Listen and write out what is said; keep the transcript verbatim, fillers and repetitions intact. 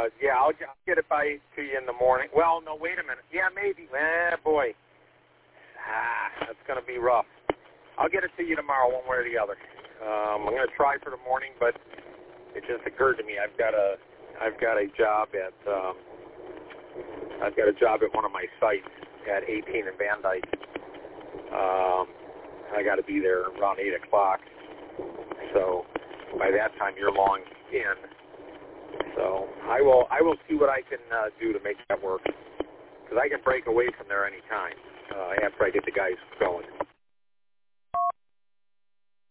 yeah, I'll, I'll get it by to you in the morning. Well, no, wait a minute. Yeah, maybe. Eh, boy. Ah, that's going to be rough. I'll get it to you tomorrow, one way or the other. Um, I'm going to try for the morning, but it just occurred to me I've got a I've got a job at um, I've got a job at one of my sites at eighteen in Van Dyke. Um, I got to be there around eight o'clock. So by that time, you're long in. So I will I will see what I can uh, do to make that work, because I can break away from there any time uh, after I get the guys going.